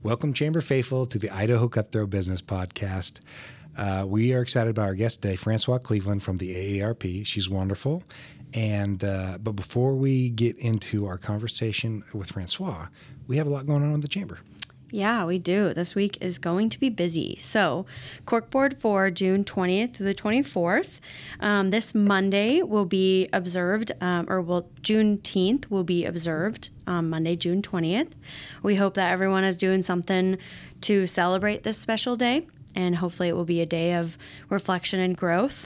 Welcome, Chamber Faithful, to the Idaho Cutthroat Business Podcast. We are excited about our guest today, Francois Cleveland from the AARP. She's wonderful. But before we get into our conversation with Francois, we have a lot going on in the Chamber. Yeah, we do. This week is going to be busy. So, Corkboard for June 20th through the 24th. This Monday will be observed, Juneteenth will be observed Monday, June 20th. We hope that everyone is doing something to celebrate this special day, and hopefully it will be a day of reflection and growth.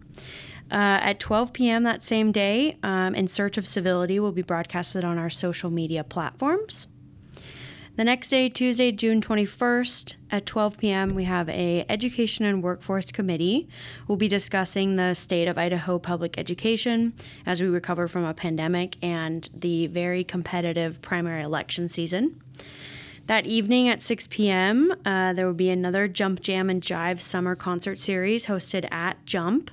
At 12 p.m. that same day, In Search of Civility will be broadcasted on our social media platforms. The next day, Tuesday, June 21st, at 12 p.m., we have a Education and Workforce Committee. We'll be discussing the state of Idaho public education as we recover from a pandemic and the very competitive primary election season. That evening at 6 p.m., there will be another Jump, Jam, and Jive summer concert series hosted at Jump.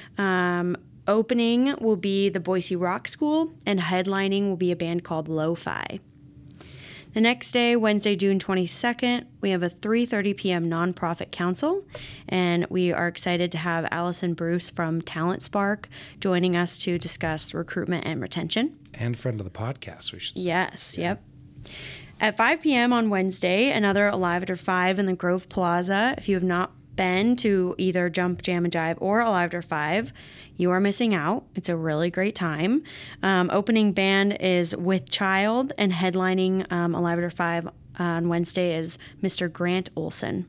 Opening will be the Boise Rock School, and headlining will be a band called Lo-Fi. The next day, Wednesday, June 22nd, we have a 3:30 p.m. nonprofit council, and we are excited to have Allison Bruce from Talent Spark joining us to discuss recruitment and retention. And friend of the podcast, we should say. Yes, yep. At 5 p.m. on Wednesday, another Alive After 5 in the Grove Plaza. If you have not been to either Jump, Jam, and Jive or Alive After 5, you are missing out. It's a really great time. Opening band is With Child, and headlining Alive After 5 on Wednesday is Mr. Grant Olson.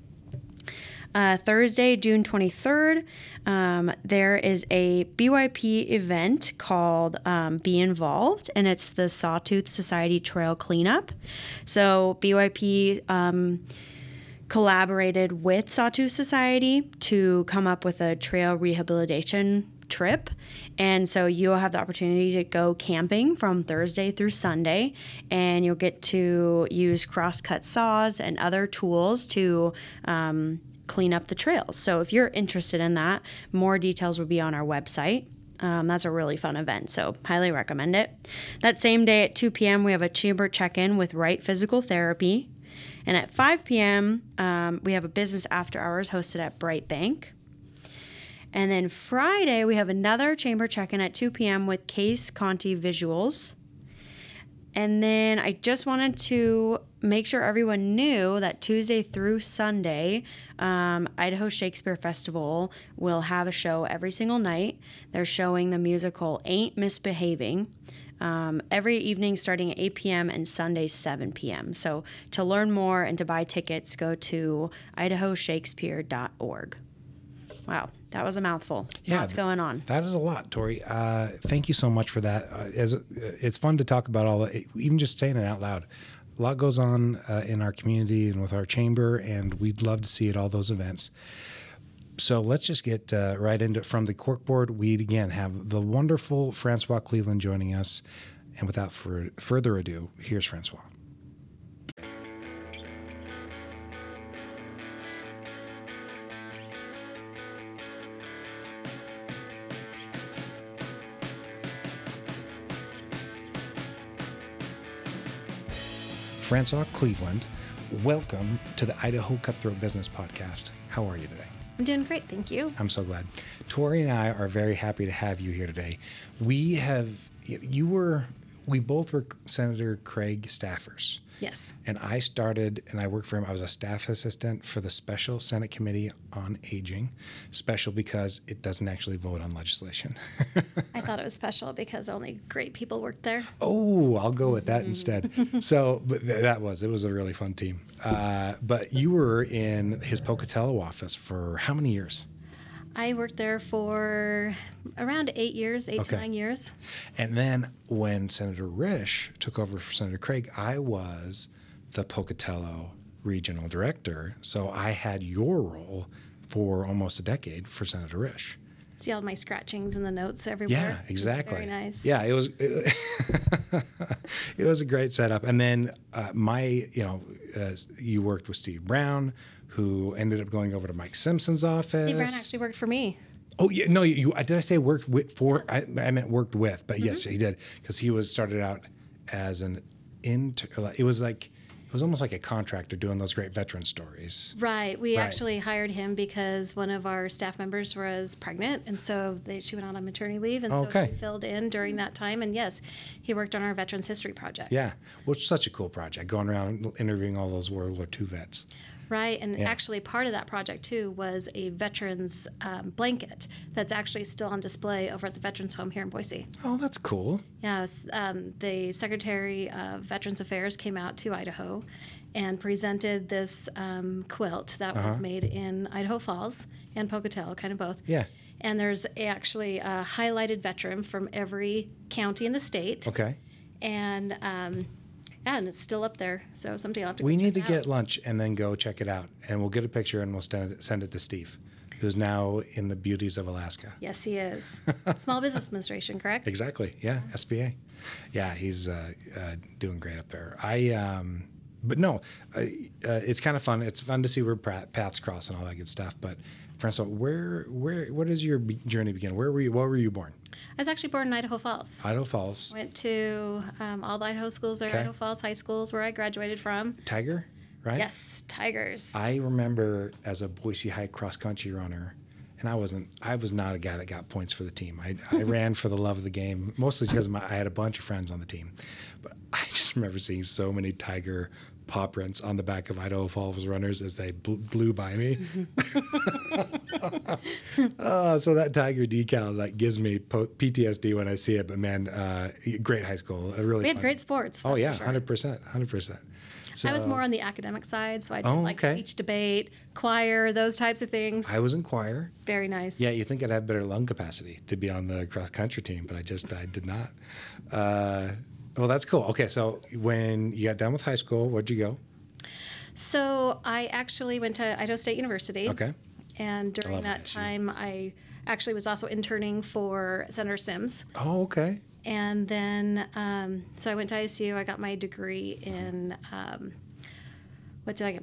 Thursday, June 23rd, there is a BYP event called Be Involved, and it's the Sawtooth Society Trail Cleanup. So BYP collaborated with Sawtooth Society to come up with a trail rehabilitation trip. And so you'll have the opportunity to go camping from Thursday through Sunday, and you'll get to use crosscut saws and other tools to clean up the trails. So if you're interested in that, more details will be on our website. That's a really fun event, so highly recommend it. That same day at 2 p.m., we have a chamber check-in with Right Physical Therapy. And at 5 p.m., we have a business after hours hosted at Bright Bank. And then Friday, we have another chamber check-in at 2 p.m. with Case Conti Visuals. And then I just wanted to make sure everyone knew that Tuesday through Sunday, Idaho Shakespeare Festival will have a show every single night. They're showing the musical Ain't Misbehaving every evening starting at 8 p.m. and Sundays 7 p.m. So to learn more and to buy tickets, go to idahoshakespeare.org. Wow, that was a mouthful. Yeah, what's going on? That is a lot, Tori. Thank you so much for that. It's fun to talk about all that, even just saying it out loud. A lot goes on in our community and with our chamber, and we'd love to see at all those events. So let's just get right into it. From the Corkboard, we again have the wonderful Francois Cleveland joining us. And without further ado, here's Francois. Francois Cleveland, welcome to the Idaho Cutthroat Business Podcast. How are you today? I'm doing great, thank you. I'm so glad. Tori and I are very happy to have you here today. We both were Senator Craig staffers. Yes. And I worked for him. I was a staff assistant for the Special Senate Committee on Aging. Special because it doesn't actually vote on legislation. I thought it was special because only great people worked there. Oh, I'll go with that instead. So, but it was a really fun team. But you were in his Pocatello office for how many years? I worked there for around 8 years, 8 to 9 years. And then when Senator Risch took over for Senator Craig, I was the Pocatello regional director. So I had your role for almost a decade for Senator Risch. See all my scratchings in the notes everywhere. Yeah, exactly. Very nice. Yeah, it was a great setup. And then you worked with Steve Brown, who ended up going over to Mike Simpson's office. Steve Brown actually worked for me. Oh, yeah. No, did I say worked with for? I meant worked with, but yes, he did, because he started out as an intern. It was like It was almost like a contractor doing those great veteran stories. Right. We Right. actually hired him because one of our staff members was pregnant, and so she went out on maternity leave, and so Okay. he filled in during that time. And yes, he worked on our Veterans History Project. Yeah, which is such a cool project, going around interviewing all those World War II vets. Right, and Yeah. actually part of that project too was a veterans blanket that's actually still on display over at the Veterans Home here in Boise. Oh, that's cool. Yes, the Secretary of Veterans Affairs came out to Idaho and presented this quilt that was made in Idaho Falls and Pocatello, kind of both. Yeah. And there's actually a highlighted veteran from every county in the state. Okay. And and it's still up there, so someday I'll have to go We need to check it out. get lunch and then go check it out, and we'll get a picture and we'll send it to Steve, who's now in the beauties of Alaska. Yes, he is. Small Business Administration, correct? Exactly. Yeah. SBA. Yeah, he's doing great up there. But no, it's kind of fun. It's fun to see where paths cross and all that good stuff. But Francois, where does your journey begin? Where were you born? I was actually born in Idaho Falls. Idaho Falls. Went to all the Idaho schools there, Okay. Idaho Falls High Schools, where I graduated from. Tiger, right? Yes, Tigers. I remember as a Boise High cross country runner, and I was not a guy that got points for the team. I ran for the love of the game, mostly because I had a bunch of friends on the team. But I just remember seeing so many Tiger paw prints on the back of Idaho Falls runners as they blew by me. So that Tiger decal that gives me PTSD when I see it. But man, great high school. Really we had fun. great sports. Oh that's yeah, for sure. 100%. So I was more on the academic side, so I did Oh, like okay. speech debate, choir, those types of things. I was in choir. Very nice. Yeah, you think I'd have better lung capacity to be on the cross country team, but I did not. Well, that's cool. Okay, so when you got done with high school, where'd you go? So I actually went to Idaho State University. Okay. And during love that ISU. time, I actually was also interning for Senator Sims. Oh, okay. And then, so I went to ISU. I got my degree in, what did I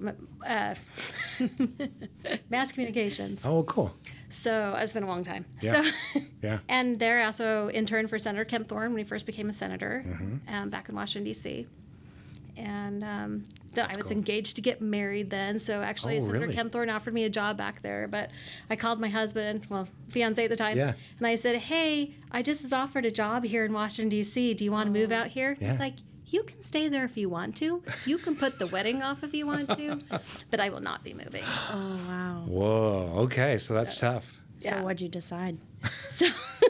get? Mass communications. Oh, cool. So it's been a long time. Yeah. So, Yeah. and there I also interned for Senator Kemp Thorne when he first became a senator Mm-hmm. back in Washington, D.C. And I was cool. engaged to get married then. So actually, Oh, Senator really? Kemp Thorne offered me a job back there. But I called my husband, well, fiance at the time, Yeah. and I said, hey, I just was offered a job here in Washington, D.C. Do you want to move out here? Yeah. He's like, you can stay there if you want to. You can put the wedding off if you want to. But I will not be moving. Oh, wow. Whoa. Okay, so that's tough. So Yeah. what'd you decide? So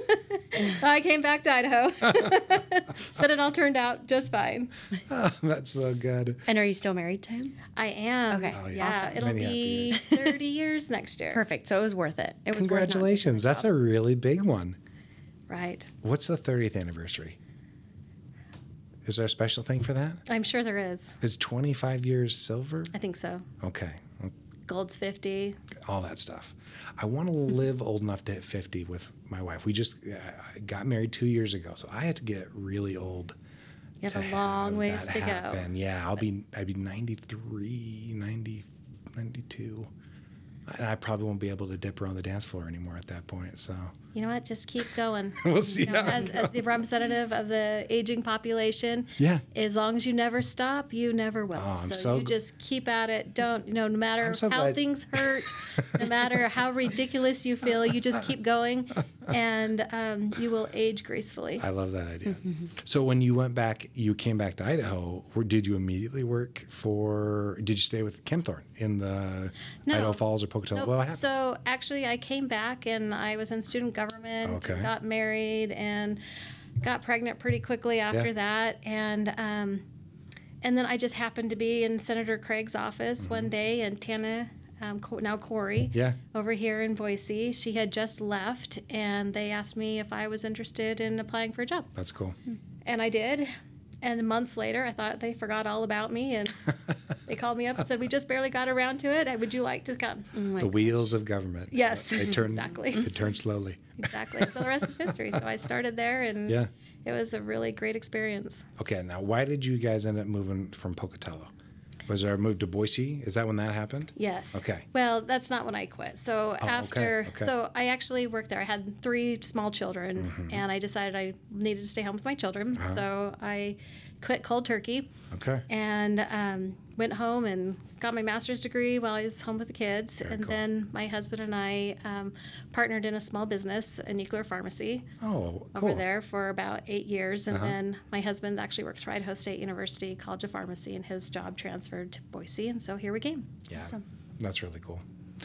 I came back to Idaho, but it all turned out just fine. That's so good. And are you still married to him? I am. Okay. Oh, yeah. Yeah, Awesome. it'll Many be happy 30 years next year. Perfect. So it was worth it. It was Congratulations. That's a really big one. Right. What's the 30th anniversary? Is there a special thing for that? I'm sure there is. Is 25 years silver? I think so. Okay. Gold's 50. All that stuff. I want to live old enough to hit 50 with my wife. We just I got married 2 years ago, so I had to get really old. You have to a long have ways that to go. happen. Yeah, I'd be 93, 90, 92. And I probably won't be able to dip around the dance floor anymore at that point. So You know what? Just keep going. we'll see. You know, how it as the representative of the aging population, Yeah. as long as you never stop, you never will. Oh, I'm so so you just keep at it. Don't, no matter I'm so how glad- things hurt, no matter how ridiculous you feel, you just keep going, and you will age gracefully. I love that idea. So when you went back, you came back to Idaho. Did you immediately work for? Did you stay with Kemp Thorne in the No. Idaho Falls or Pocatello? Nope. What happened? So actually, I came back and I was in student government, Okay. got married, and got pregnant pretty quickly after Yeah. that. And then I just happened to be in Senator Craig's office one day, and Tana, now Corey, Mm-hmm. Yeah. over here in Boise, she had just left, and they asked me if I was interested in applying for a job. That's cool. And I did. And months later, I thought they forgot all about me, and they called me up and said, "We just barely got around to it. Would you like to come?" The wheels of government. Yes, They turn, exactly. They turn slowly. Exactly. So the rest is history. So I started there, and Yeah. it was a really great experience. Okay, now why did you guys end up moving from Pocatello? Was there a move to Boise? Is that when that happened? Yes. Okay. Well, that's not when I quit. So after, okay. so I actually worked there. I had 3 small children, and I decided I needed to stay home with my children. So I quit cold turkey. Okay. And went home and got my master's degree while I was home with the kids. Very and cool. then my husband and I partnered in a small business, a nuclear pharmacy, Oh, cool. over there for about 8 years. And Uh-huh. then my husband actually works for Idaho State University College of Pharmacy, and his job transferred to Boise. And so here we came. Yeah, Awesome. that's really cool.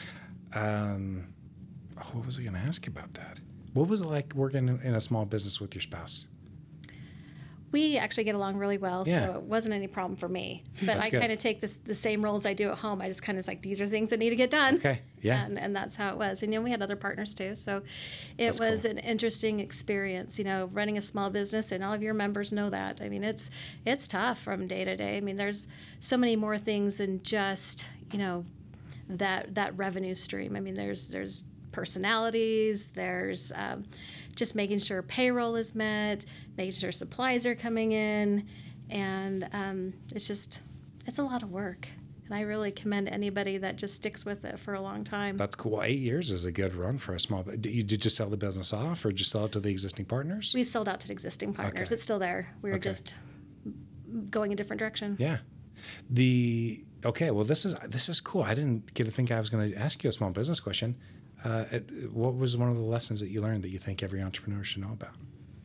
What was I going to ask you about that? What was it like working in a small business with your spouse? We actually get along really well, Yeah. so it wasn't any problem for me. But That's I good. kind of take the same roles I do at home. I just kind of like, these are things that need to get done. Okay, yeah. And that's how it was. And, we had other partners too. So it That's was cool. an interesting experience, running a small business, and all of your members know that. I mean, it's tough from day to day. I mean, there's so many more things than just, that revenue stream. I mean, there's personalities, there's just making sure payroll is met, making sure supplies are coming in, and it's a lot of work. And I really commend anybody that just sticks with it for a long time. That's cool. 8 years is a good run for a small. Did you sell the business off, or just sell it to the existing partners? We sold out to the existing partners. Okay. It's still there. We were Okay. just going a different direction. Yeah. Okay. Well, this is cool. I didn't get to think I was going to ask you a small business question. What was one of the lessons that you learned that you think every entrepreneur should know about?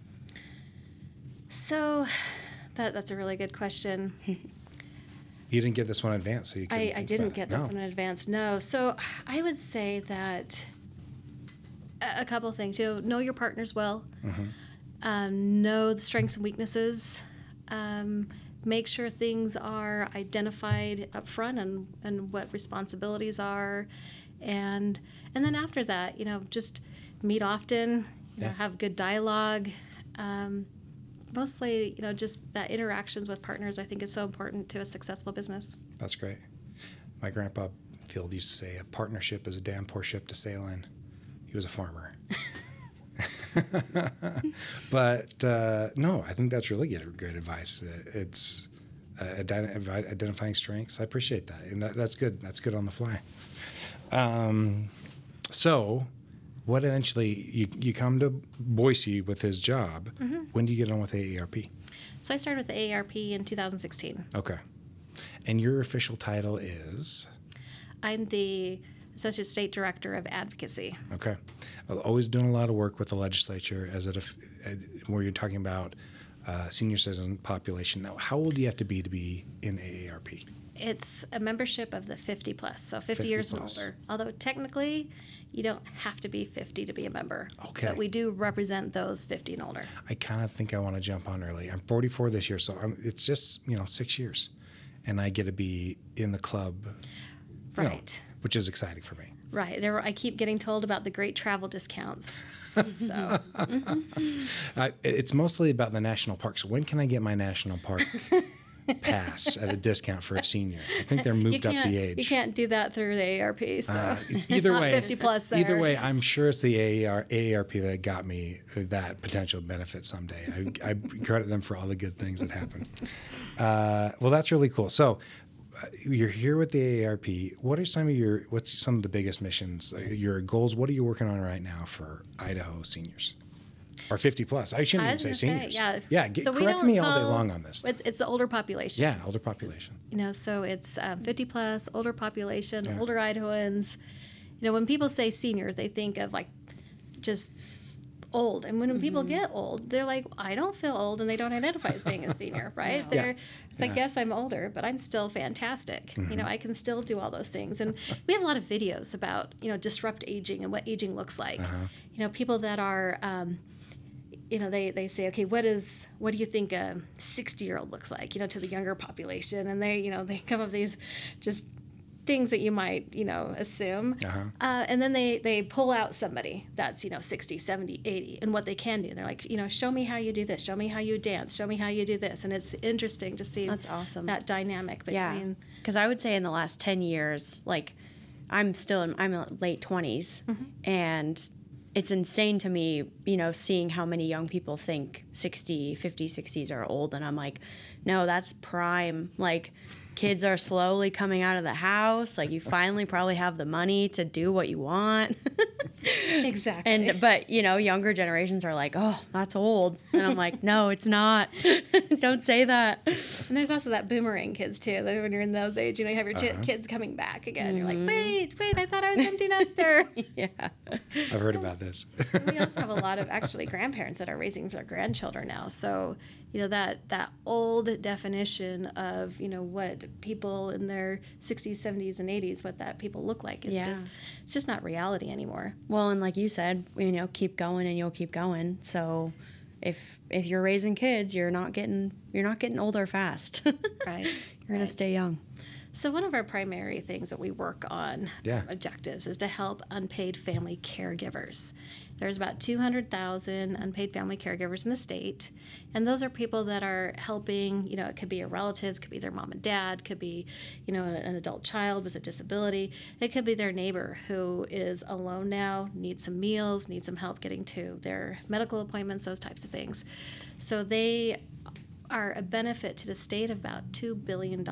So that's a really good question. You didn't get this one in advance, so you couldn't I think didn't about it. get this No. one in advance. No. So I would say that a couple of things. Know your partners well. Know the strengths and weaknesses. Make sure things are identified up front and what responsibilities are. And then after that, just meet often, Yeah. have good dialogue. Mostly, just that interactions with partners, I think, is so important to a successful business. That's great. My grandpa Field used to say, "A partnership is a damn poor ship to sail in." He was a farmer. But no, I think that's really great advice. It's identifying strengths. I appreciate that, and that's good. That's good on the fly. So, what eventually you come to Boise with his job? When do you get on with AARP? So I started with the AARP in 2016. Okay, and your official title is? I'm the Associate State Director of Advocacy. Okay. Always doing a lot of work with the legislature where you're talking about senior citizen population. Now, how old do you have to be in AARP? It's a membership of the 50 plus, so 50 50 years plus. and older. Although technically, you don't have to be 50 to be a member. Okay. But we do represent those 50 and older. I kind of think I want to jump on early. I'm 44 this year, so it's just 6 years, and I get to be in the club, Right. which is exciting for me. Right. I keep getting told about the great travel discounts. So It's mostly about the national park. So when can I get my national park pass at a discount for a senior? I think they're moved up the age. You can't do that through the AARP. So Either not way, 50 plus there. Either way, I'm sure it's the AARP that got me that potential benefit someday. I credit them for all the good things that happen. Well, that's really cool. So you're here with the AARP. What's some of the biggest missions, your goals? What are you working on right now for Idaho seniors? Or 50 plus. I shouldn't I even was say gonna seniors. yeah. Yeah, So we correct don't me all day call- long on this. It's the older population. Yeah, older population. So it's 50 plus, older population, Yeah. older Idahoans. When people say senior, they think of like just old. And when people get old, they're like, I don't feel old, and they don't identify as being a senior, right? It's like, yes, I'm older, but I'm still fantastic. I can still do all those things. And we have a lot of videos about, disrupt aging and what aging looks like. People that are, they say, okay, what do you think a 60-year-old looks like, to the younger population? And they come up with these just things that you might, assume. And then they pull out somebody that's, 60, 70, 80, and what they can do. They're like, show me how you do this. Show me how you dance. Show me how you do this. And it's interesting to see That's awesome. that dynamic between. Because I would say in the last 10 years, like I'm in late 20s, and it's insane to me, seeing how many young people think 60, 50, 60s are old. And I'm like, no, that's prime. Like, kids are slowly coming out of the house. Like, you finally probably have the money to do what you want. Exactly. But younger generations are like, oh, that's old. And I'm like, no, it's not. Don't say that. And there's also that boomerang kids too. That when you're in those age, you have your kids coming back again. You're like, wait, I thought I was empty nester. Yeah. I've heard about this. We also have a lot of actually grandparents that are raising their grandchildren now. So, that old definition of, what people in their 60s, 70s, and 80s, what that people look like. It's just not reality anymore. Well, and like you said, keep going and you'll keep going. So if you're raising kids, you're not getting older fast. Right. You're going to stay young. So one of our primary things that we work on, objectives, is to help unpaid family caregivers. There's about 200,000 unpaid family caregivers in the state, and those are people that are helping, it could be a relative, could be their mom and dad, could be, an adult child with a disability. It could be their neighbor who is alone now, needs some meals, needs some help getting to their medical appointments, those types of things. So they are a benefit to the state of about $2 billion.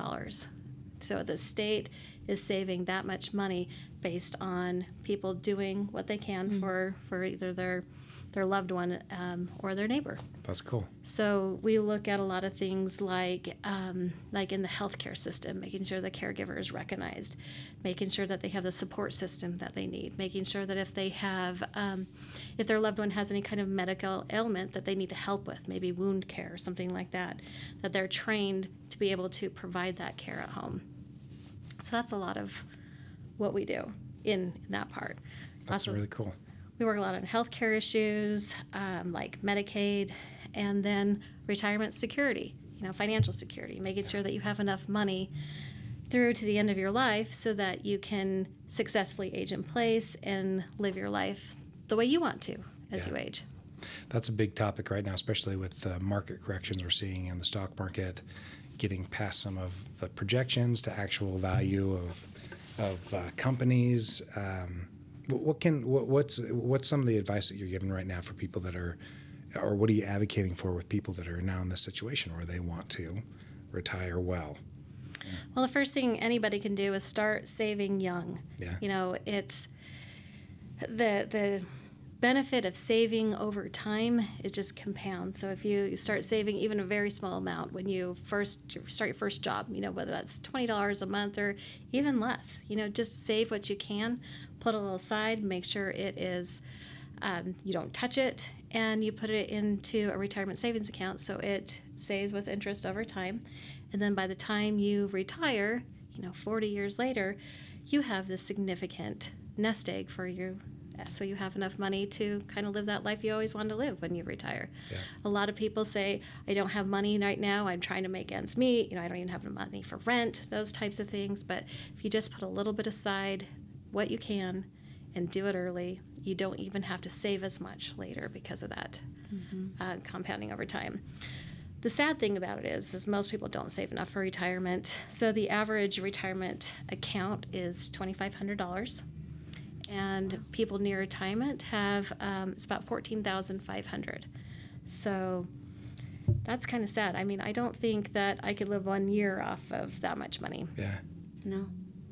So the state is saving that much money based on people doing what they can for either their loved one or their neighbor. That's cool. So we look at a lot of things like in the healthcare system, making sure the caregiver is recognized, making sure that they have the support system that they need, making sure that if they have, if their loved one has any kind of medical ailment that they need to help with, maybe wound care or something like that they're trained to be able to provide that care at home. So that's a lot of what we do in that part. That's really cool. We work a lot on healthcare issues like Medicaid, and then retirement security, financial security, making sure that you have enough money through to the end of your life so that you can successfully age in place and live your life the way you want to as you age. That's a big topic right now, especially with the market corrections we're seeing in the stock market, getting past some of the projections to actual value of companies. What's some of the advice that you're giving right now for people that are, or what are you advocating for with people that are now in this situation where they want to retire well? Well, the first thing anybody can do is start saving young. Yeah. It's the benefit of saving over time, it just compounds. So if you start saving even a very small amount when you start your first job, whether that's $20 a month or even less, just save what you can, put a little aside, make sure it is, you don't touch it, and you put it into a retirement savings account so it saves with interest over time. And then by the time you retire, 40 years later, you have this significant nest egg for you. So you have enough money to kind of live that life you always wanted to live when you retire. Yeah. A lot of people say, I don't have money right now. I'm trying to make ends meet. I don't even have enough money for rent, those types of things. But if you just put a little bit aside, what you can, and do it early, you don't even have to save as much later because of that compounding over time. The sad thing about it is most people don't save enough for retirement. So the average retirement account is $2,500. And people near retirement have, it's about $14,500. So that's kind of sad. I mean, I don't think that I could live 1 year off of that much money. Yeah. No.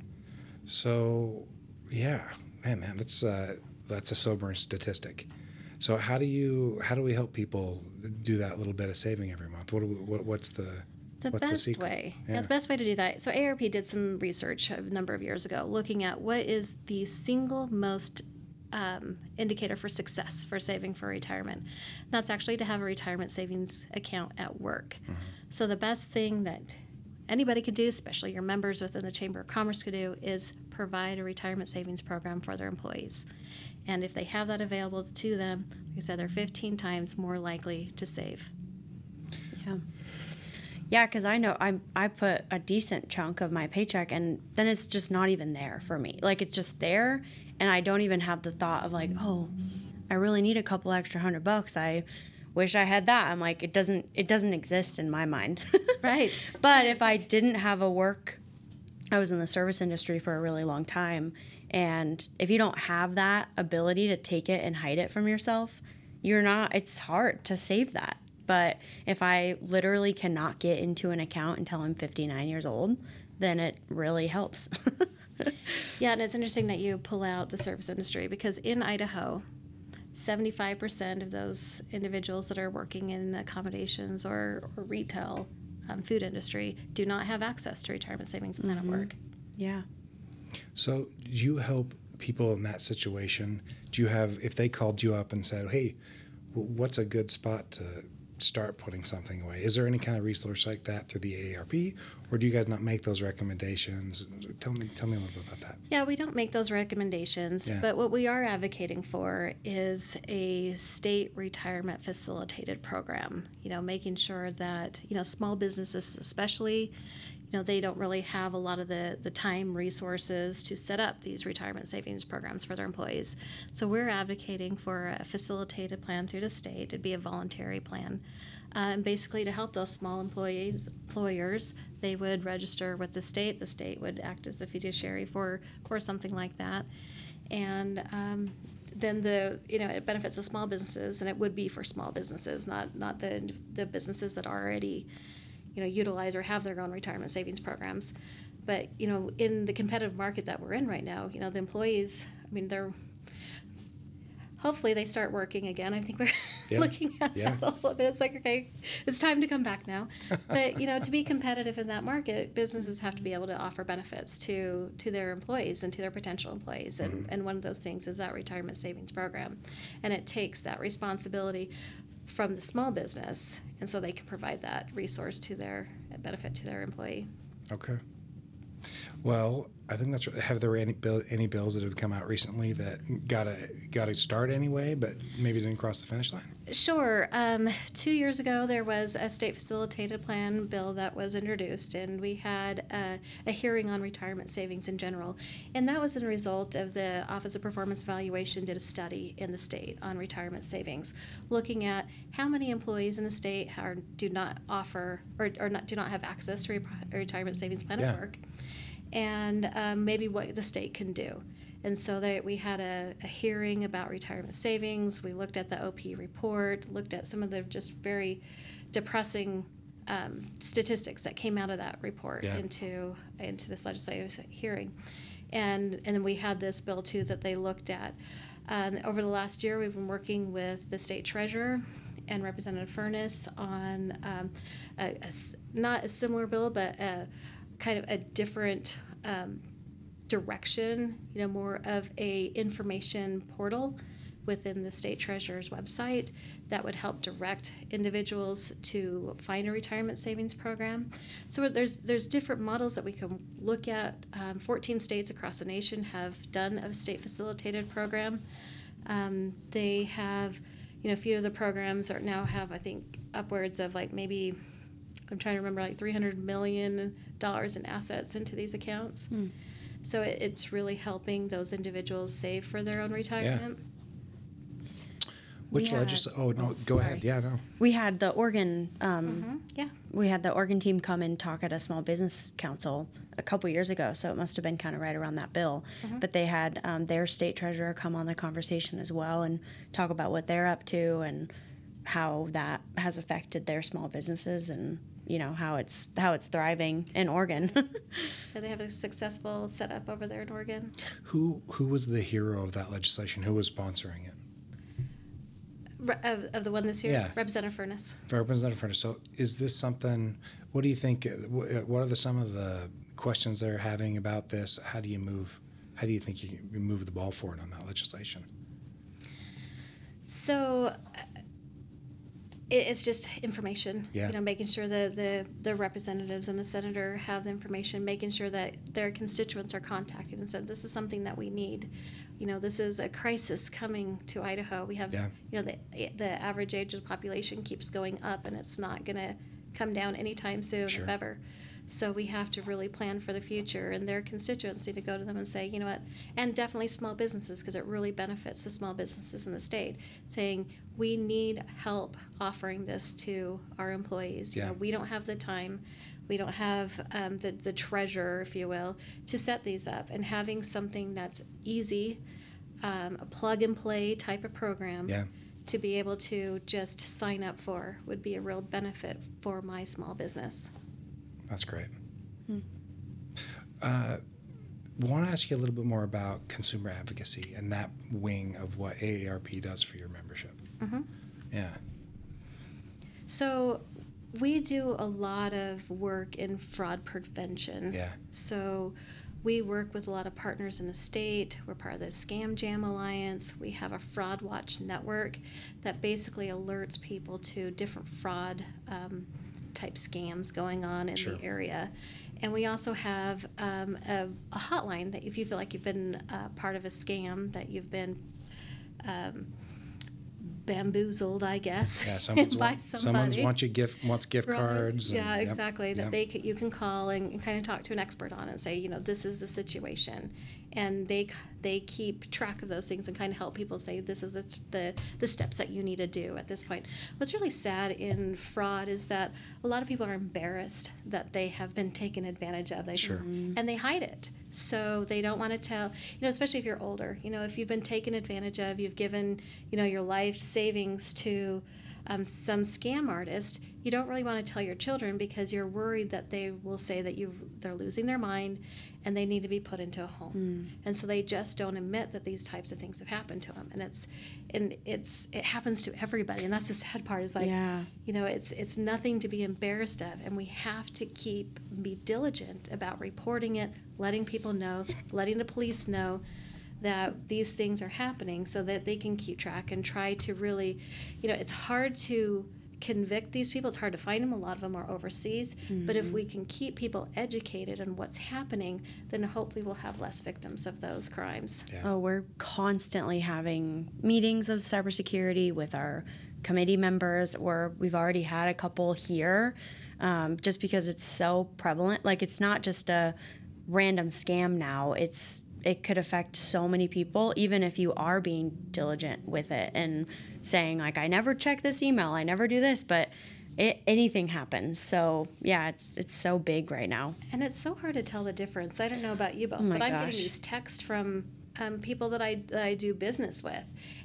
So, yeah, man, that's a sobering statistic. So how do we help people do that little bit of saving every month? What's the best way? Yeah, the best way to do that. So AARP did some research a number of years ago looking at what is the single most indicator for success for saving for retirement. And that's actually to have a retirement savings account at work. Mm-hmm. So the best thing that anybody could do, especially your members within the Chamber of Commerce could do, is provide a retirement savings program for their employees. And if they have that available to them, like I said, they're 15 times more likely to save. Yeah. Yeah, because I know I put a decent chunk of my paycheck, and then it's just not even there for me. Like, it's just there, and I don't even have the thought of like, oh, I really need a couple extra $100. I wish I had that. I'm like, it doesn't exist in my mind. Right. But if I didn't have a work, I was in the service industry for a really long time, and if you don't have that ability to take it and hide it from yourself, it's hard to save that. But if I literally cannot get into an account until I'm 59 years old, then it really helps. Yeah, and it's interesting that you pull out the service industry because in Idaho, 75% of those individuals that are working in accommodations or retail food industry do not have access to retirement savings plan at work. Yeah. So do you help people in that situation? Do you have, if they called you up and said, hey, what's a good spot to start putting something away? Is there any kind of resource like that through the AARP, or do you guys not make those recommendations? Tell me a little bit about that. Yeah, we don't make those recommendations, but what we are advocating for is a state retirement facilitated program, making sure that, small businesses especially, they don't really have a lot of the time resources to set up these retirement savings programs for their employees. So we're advocating for a facilitated plan through the state. It'd be a voluntary plan. And basically to help those small employers, they would register with the state. The state would act as a fiduciary for something like that. And then it benefits the small businesses, and it would be for small businesses, not the businesses that already utilize or have their own retirement savings programs. But, in the competitive market that we're in right now, the employees, hopefully they start working again. I think we're looking at that a little bit. It's like, okay, it's time to come back now. But, to be competitive in that market, businesses have to be able to offer benefits to their employees and to their potential employees. And one of those things is that retirement savings program. And it takes that responsibility from the small business, and so they can provide that resource to their benefit to their employee. Okay. Well, I think that's. Have there any bills that have come out recently that got a start anyway, but maybe didn't cross the finish line? Sure. 2 years ago, there was a state facilitated plan bill that was introduced, and we had a hearing on retirement savings in general. And that was a result of the Office of Performance Evaluation did a study in the state on retirement savings, looking at how many employees in the state do not offer or do not have access to a retirement savings plan at work, and maybe what the state can do. And so we had a hearing about retirement savings. We looked at the OP report, looked at some of the just very depressing statistics that came out of that report into this legislative hearing. And then we had this bill, too, that they looked at. Over the last year, we've been working with the state treasurer and Representative Furness on not a similar bill, but kind of a different direction, more of a information portal within the state treasurer's website that would help direct individuals to find a retirement savings program. So there's different models that we can look at. 14 states across the nation have done a state facilitated program. They have, a few of the programs now have, I think, upwards of maybe, I'm trying to remember, $300 million in assets into these accounts. So it's really helping those individuals save for their own retirement. Which legislation? Oh no, go ahead. Yeah, no. We had the Oregon. We had the Oregon team come and talk at a small business council a couple years ago, so it must have been kind of right around that bill. But they had their state treasurer come on the conversation as well and talk about what they're up to and how that has affected their small businesses and how it's thriving in Oregon. Yeah, they have a successful setup over there in Oregon. Who was the hero of that legislation? Who was sponsoring it? Of the one this year? Yeah. Representative Furness. Representative Furness. So is this something, what do you think, what are some of the questions they're having about this? How do you think you move the ball forward on that legislation? So it's just information, making sure that the representatives and the senator have the information, making sure that their constituents are contacted and said, this is something that we need. This is a crisis coming to Idaho. We have, the average age of the population keeps going up, and it's not going to come down anytime soon, if ever. So we have to really plan for the future, and their constituents need to go to them and say, you know what, and definitely small businesses, because it really benefits the small businesses in the state, saying we need help offering this to our employees. We don't have the time. We don't have the treasure, if you will, to set these up. And having something that's easy, a plug-and-play type of program to be able to just sign up for would be a real benefit for my small business. That's great. want to ask you a little bit more about consumer advocacy and that wing of what AARP does for your membership. Mm-hmm. Yeah. So we do a lot of work in fraud prevention. Yeah. So we work with a lot of partners in the state. We're part of the Scam Jam Alliance. We have a Fraud Watch network that basically alerts people to different fraud type scams going on in Sure. the area. And we also have a hotline that if you feel like you've been part of a scam, that you've been bamboozled, I guess, Yeah, by somebody. wants gift Right. cards. Yeah, and, yep, exactly. That yep. you can call and kind of talk to an expert on it and say, you know, this is the situation, and they keep track of those things and kind of help people say this is the steps that you need to do at this point. What's really sad in fraud is that a lot of people are embarrassed that they have been taken advantage of. Sure. And they hide it. So they don't want to tell, you know, especially if you're older, you know, if you've been taken advantage of, you've given, you know, your life savings to some scam artist, you don't really want to tell your children because you're worried that they will say that they're losing their mind and they need to be put into a home. And so they just don't admit that these types of things have happened to them. And it happens to everybody. And that's the sad part is like, Yeah. you know, it's nothing to be embarrassed of. And we have to be diligent about reporting it, letting people know, letting the police know that these things are happening so that they can keep track and try to really, you know, it's hard to convict these people. It's hard to find them. A lot of them are overseas. But if we can keep people educated on what's happening, then hopefully we'll have less victims of those crimes. Yeah. Oh, we're constantly having meetings of cybersecurity with our committee members, or we've already had a couple here, just because it's so prevalent. Like, it's not just a random scam now. It could affect so many people, even if you are being diligent with it and saying, like, I never check this email, I never do this, but anything happens. So, yeah, it's so big right now. And it's so hard to tell the difference. I don't know about you both, my but I'm gosh. getting these texts from people that I do business with.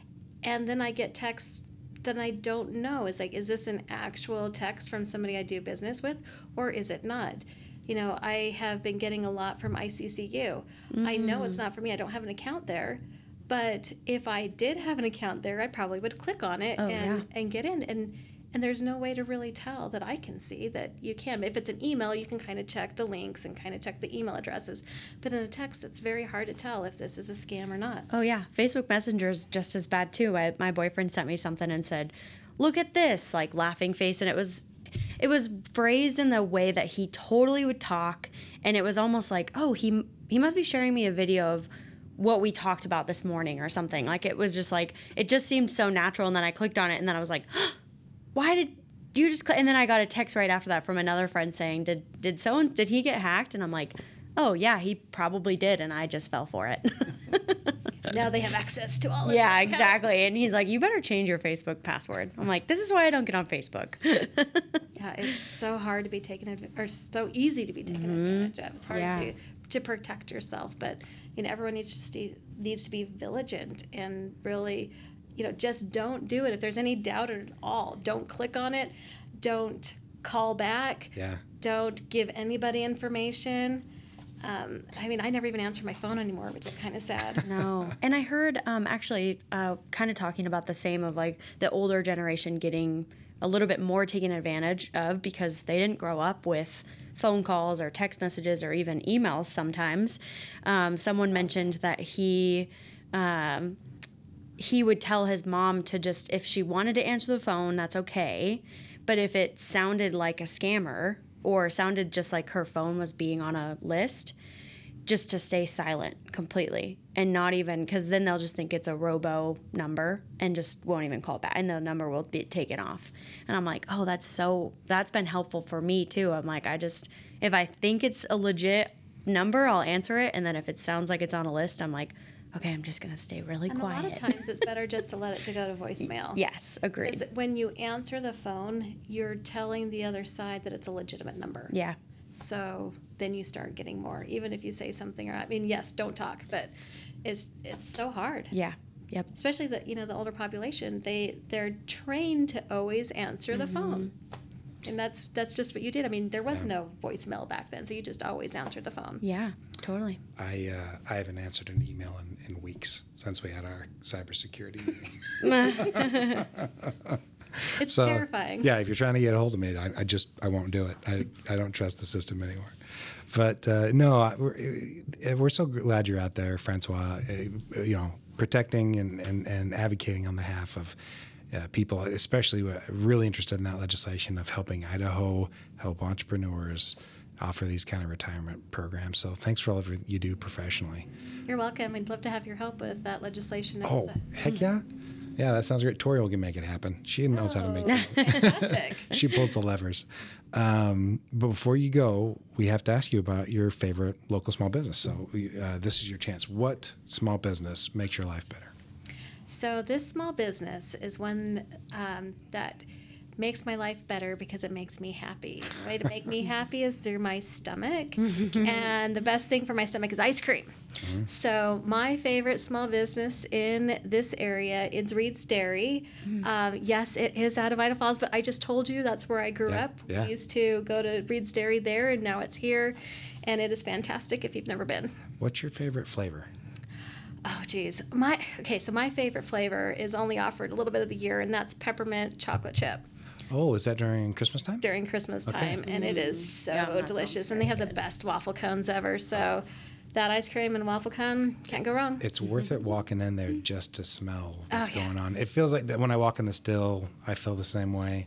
And then I get texts that I don't know. It's like, is this an actual text from somebody I do business with, or is it not? You know, I have been getting a lot from ICCU. I know it's not for me. I don't have an account there. But if I did have an account there, I probably would click on it and get in. And there's no way to really tell that I can see that you can. If it's an email, you can kind of check the links and kind of check the email addresses. But in a text, it's very hard to tell if this is a scam or not. Oh, yeah. Facebook Messenger is just as bad, too. My boyfriend sent me something and said, look at this, like, laughing face. And it was phrased in the way that he totally would talk. And it was almost like, oh, he must be sharing me a video of what we talked about this morning or something. Like, it was just like, it just seemed so natural. And then I clicked on it and then I was like, why did you just click? And then I got a text right after that from another friend saying, did he get hacked? And I'm like, oh yeah, he probably did. And I just fell for it. Now they have access to all of Yeah, their exactly. accounts. And he's like, you better change your Facebook password. I'm like, this is why I don't get on Facebook. Yeah, it's so hard to be or so easy to be taken advantage of. It's hard to protect yourself, but you know, everyone needs to be vigilant and really, you know, just don't do it. If there's any doubt at all, don't click on it. Don't call back. Yeah. Don't give anybody information. I mean, I never even answer my phone anymore, which is kind of sad. No. And I heard actually kind of talking about the same of like the older generation getting a little bit more taken advantage of because they didn't grow up with phone calls or text messages or even emails sometimes. Someone mentioned that he would tell his mom to just, if she wanted to answer the phone, that's okay. But if it sounded like a scammer or sounded just like her phone was being on a list, just to stay silent completely and not even, because then they'll just think it's a robo number and just won't even call back and the number will be taken off. And I'm like, oh, that's been helpful for me too. I'm like, if I think it's a legit number, I'll answer it. And then if it sounds like it's on a list, I'm like, okay, I'm just going to stay really quiet. And a lot of times it's better just to let it go to voicemail. Yes, agreed. Because when you answer the phone, you're telling the other side that it's a legitimate number. Yeah. So then you start getting more, even if you say something, or I mean, yes, don't talk, but it's so hard. Yeah. Yep. Especially the older population, they're trained to always answer the phone. And that's just what you did. I mean, there was no voicemail back then, so you just always answered the phone. Yeah, totally. I haven't answered an email in weeks since we had our cybersecurity meeting. It's terrifying. Yeah, if you're trying to get a hold of me, I won't do it. I don't trust the system anymore. But no, we're so glad you're out there, Francois. Protecting and advocating on behalf of people, especially really interested in that legislation of helping Idaho help entrepreneurs offer these kind of retirement programs. So thanks for all of you do professionally. You're welcome. I'd love to have your help with that legislation. Oh, heck yeah. Yeah, that sounds great. Tori can make it happen. She knows how to make it. Fantastic. She pulls the levers. But before you go, we have to ask you about your favorite local small business. So this is your chance. What small business makes your life better? So this small business is one that makes my life better because it makes me happy. The way to make me happy is through my stomach. And the best thing for my stomach is ice cream. Mm-hmm. So my favorite small business in this area is Reed's Dairy. Yes, it is out of Idaho Falls, but I just told you that's where I grew up. Yeah. We used to go to Reed's Dairy there, and now it's here. And it is fantastic if you've never been. What's your favorite flavor? Oh, geez. My favorite flavor is only offered a little bit of the year, and that's peppermint chocolate chip. Oh, is that during Christmas time? During Christmas time, and it is so delicious. And they have the best waffle cones ever. So that ice cream and waffle cone, can't go wrong. It's worth it walking in there just to smell what's going on. It feels like that when I walk in the still, I feel the same way.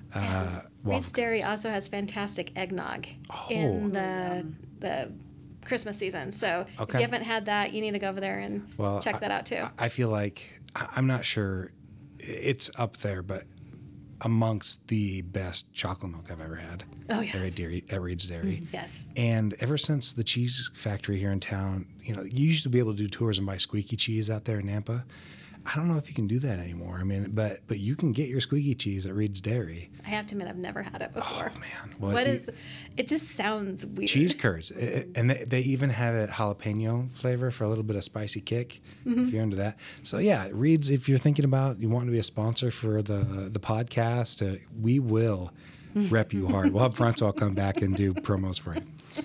Reed's Dairy also has fantastic eggnog in the Christmas season. So if you haven't had that, you need to go over there and check that out too. I feel like, I'm not sure it's up there, but amongst the best chocolate milk I've ever had. Oh, yes. At Reed's Dairy. Yes. And ever since the cheese factory here in town, you used to be able to do tours and buy squeaky cheese out there in Nampa. I don't know if you can do that anymore. I mean, but you can get your squeaky cheese at Reed's Dairy. I have to admit, I've never had it before. Oh, man. Well, it just sounds weird. Cheese curds. And they even have it jalapeno flavor for a little bit of spicy kick, if you're into that. So, yeah, Reed's, if you're thinking about you want to be a sponsor for the podcast, we will rep you hard. We'll have Francois come back and do promos for you.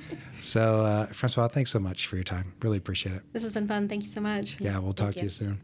So, Francois, thanks so much for your time. Really appreciate it. This has been fun. Thank you so much. Yeah, we'll talk to you soon.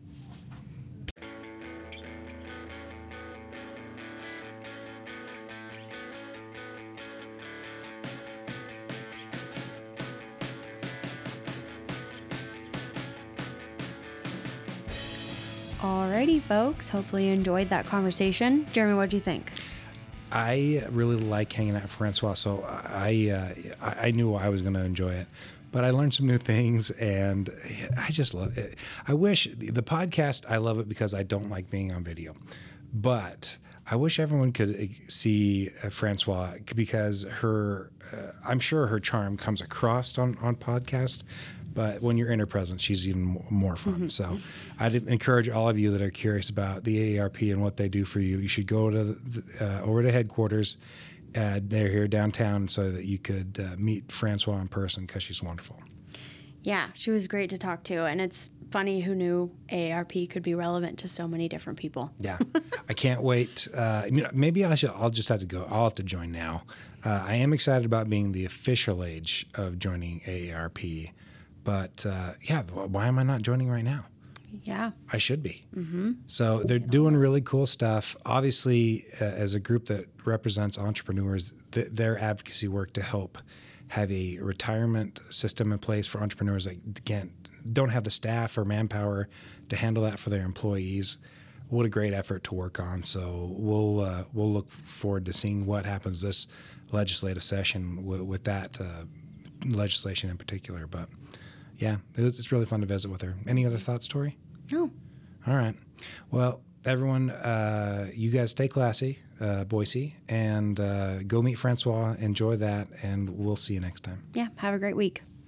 Alrighty, folks. Hopefully you enjoyed that conversation. Jeremy, what do you think? I really like hanging out with Francois, so I knew I was going to enjoy it. But I learned some new things, and I just love it. I wish the podcast, I love it because I don't like being on video. But I wish everyone could see Francois because I'm sure her charm comes across on podcast. But when you're in her presence, she's even more fun. So I'd encourage all of you that are curious about the AARP and what they do for you. You should go to over to headquarters. They're here downtown so that you could meet Francois in person because she's wonderful. Yeah, she was great to talk to. And it's funny who knew AARP could be relevant to so many different people. Yeah, I can't wait. Maybe I'll just have to go. I'll have to join now. I am excited about being the official age of joining AARP. But why am I not joining right now? Yeah. I should be. Mm-hmm. So they're doing really cool stuff. Obviously, as a group that represents entrepreneurs, their advocacy work to help have a retirement system in place for entrepreneurs that don't have the staff or manpower to handle that for their employees. What a great effort to work on. So we'll look forward to seeing what happens this legislative session with that legislation in particular. But yeah, it's really fun to visit with her. Any other thoughts, Tori? No. All right. Well, everyone, you guys stay classy, Boise, and go meet Francois. Enjoy that, and we'll see you next time. Yeah, have a great week.